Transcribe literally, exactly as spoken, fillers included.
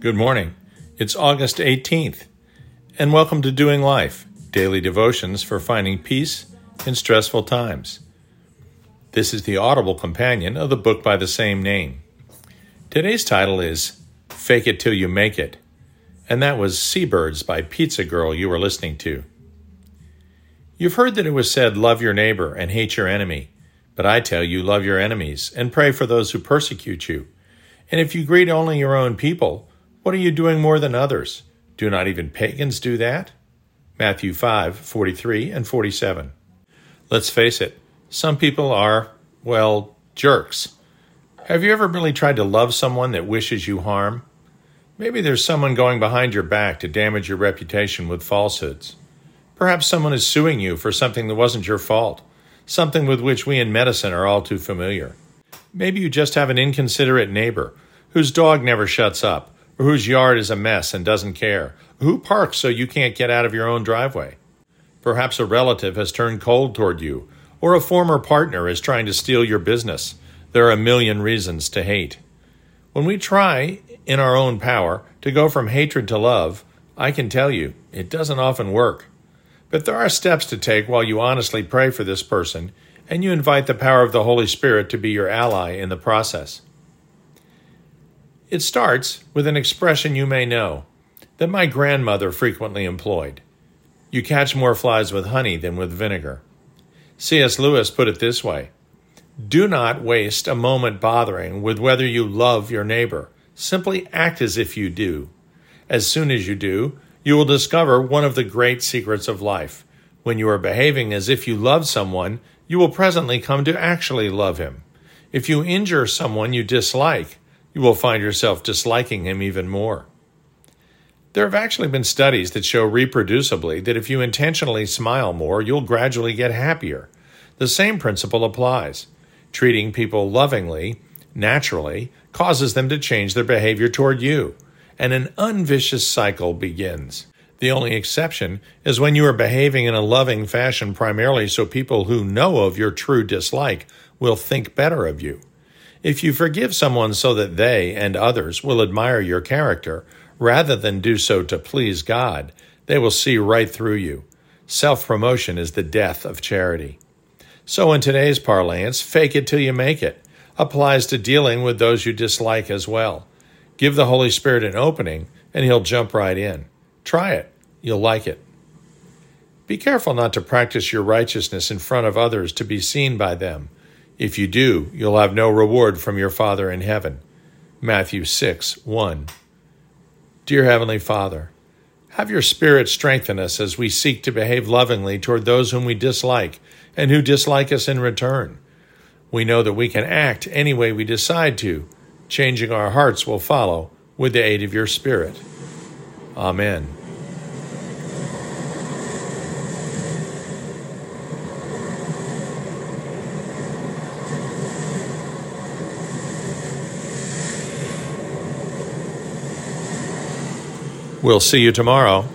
Good morning. It's August eighteenth, and welcome to Doing Life, daily devotions for finding peace in stressful times. This is the audible companion of the book by the same name. Today's title is Fake It Till You Make It, and that was Seabirds by Pizza Girl you were listening to. You've heard that it was said, love your neighbor and hate your enemy, but I tell you, love your enemies and pray for those who persecute you. And if you greet only your own people, what are you doing more than others? Do not even pagans do that? Matthew five, forty-three and forty-seven. Let's face it, some people are, well, jerks. Have you ever really tried to love someone that wishes you harm? Maybe there's someone going behind your back to damage your reputation with falsehoods. Perhaps someone is suing you for something that wasn't your fault, something with which we in medicine are all too familiar. Maybe you just have an inconsiderate neighbor whose dog never shuts up, or whose yard is a mess and doesn't care, who parks so you can't get out of your own driveway. Perhaps a relative has turned cold toward you, or a former partner is trying to steal your business. There are a million reasons to hate. When we try, in our own power, to go from hatred to love, I can tell you, it doesn't often work. But there are steps to take while you honestly pray for this person, and you invite the power of the Holy Spirit to be your ally in the process. It starts with an expression you may know, that my grandmother frequently employed. You catch more flies with honey than with vinegar. C S Lewis put it this way: do not waste a moment bothering with whether you love your neighbor. Simply act as if you do. As soon as you do, you will discover one of the great secrets of life. When you are behaving as if you love someone, you will presently come to actually love him. If you injure someone you dislike, you will find yourself disliking him even more. There have actually been studies that show reproducibly that if you intentionally smile more, you'll gradually get happier. The same principle applies. Treating people lovingly, naturally, causes them to change their behavior toward you, and an unvicious cycle begins. The only exception is when you are behaving in a loving fashion primarily so people who know of your true dislike will think better of you. If you forgive someone so that they and others will admire your character, rather than do so to please God, they will see right through you. Self-promotion is the death of charity. So in today's parlance, fake it till you make it applies to dealing with those you dislike as well. Give the Holy Spirit an opening, and He'll jump right in. Try it. You'll like it. Be careful not to practice your righteousness in front of others to be seen by them. If you do, you'll have no reward from your Father in heaven. Matthew six, one. Dear Heavenly Father, have your Spirit strengthen us as we seek to behave lovingly toward those whom we dislike and who dislike us in return. We know that we can act any way we decide to. Changing our hearts will follow with the aid of your Spirit. Amen. We'll see you tomorrow.